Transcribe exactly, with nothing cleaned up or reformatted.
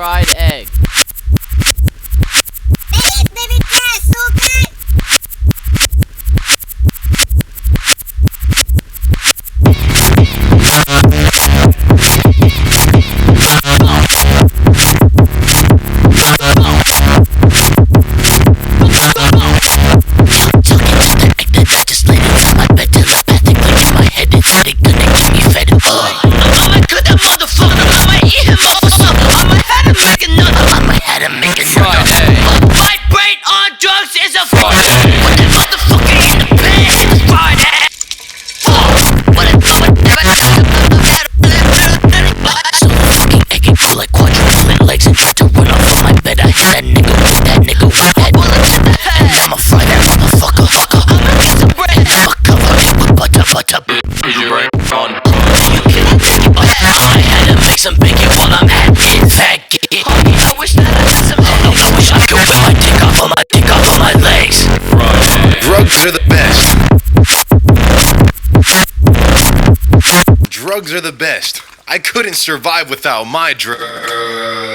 fried egg. Baby, baby, that's so good. Some bacon while I'm at it, faggot. I wish that I had some head. I wish I could whip my dick off on my dick off on my legs. Drugs are the best. Drugs are the best. I couldn't survive without my drugs.